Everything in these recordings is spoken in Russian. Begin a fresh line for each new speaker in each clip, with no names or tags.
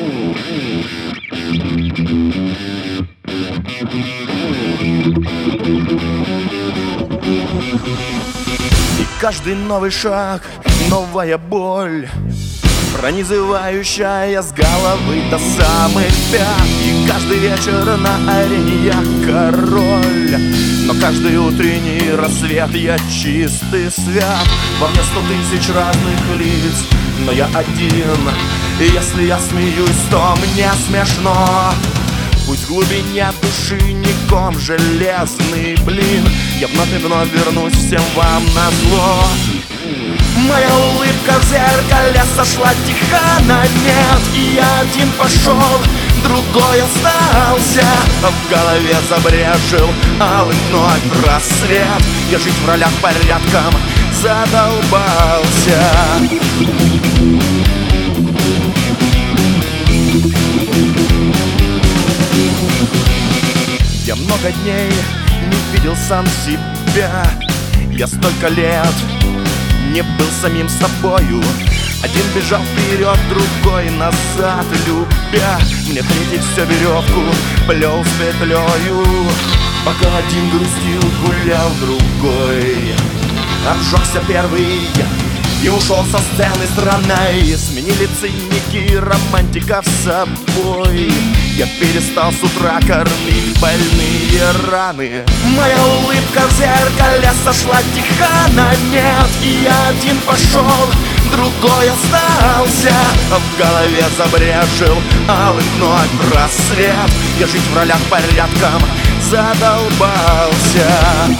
И каждый новый шаг, новая боль, пронизывающая с головы до самых пят. И каждый вечер на арене я король, но каждый утренний рассвет я чистый свят. Во мне 100 000 разных лиц, но я один. И если я смеюсь, то мне смешно. Пусть в глубине души не ком железный блин, я вновь и вновь вернусь всем вам назло. Моя улыбка в зеркале сошла тихо на нет, и я один пошел, другой остался. А в голове забрежил алый вновь рассвет. Я жить в ролях порядком задолбался. Я много дней не видел сам себя. Я столько лет не был самим собою. Один бежал вперед, другой назад, любя. Мне третий все веревку плел с петлею. Пока один грустил, гулял другой. Обжегся первый и ушел со сцены странной. Сменили циники романтиков собой. Я перестал с утра кормить больные раны. Моя улыбка в зеркале сошла тихо на нет, и я один пошел, другой остался. А в голове забрежил алый вновь рассвет. Я жить в ролях порядком задолбался.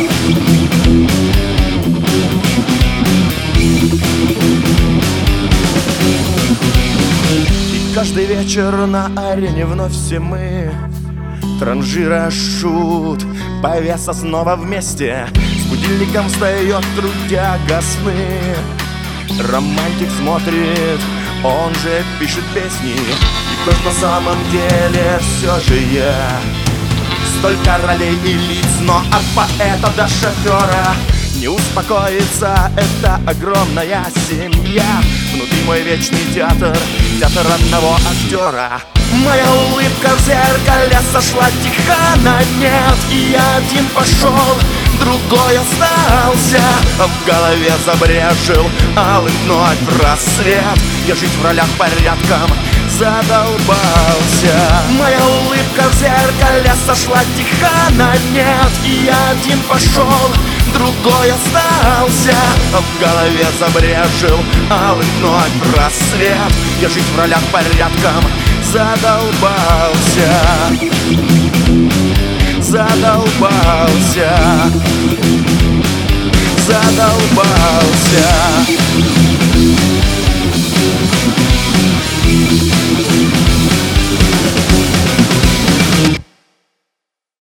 Каждый вечер на арене вновь все мы, транжира шут, повеса снова вместе. С будильником встает трудяга сны. Романтик смотрит, он же пишет песни. И кто ж на самом деле все же я? Столько ролей и лиц, но от поэта до шофера не успокоится эта огромная семья. Внутри мой вечный театр, театр одного актера. Моя улыбка в зеркале сошла тихо на нет, и я один пошел, другой остался. А в голове забрежил алый вновь рассвет. Я жить в ролях порядком задолбался. Моя улыбка в зеркале сошла тихо на нет, и я один пошел, другой остался. А в голове забрежил алый вновь рассвет. Я жить в ролях порядком задолбался. Задолбался. Задолбался.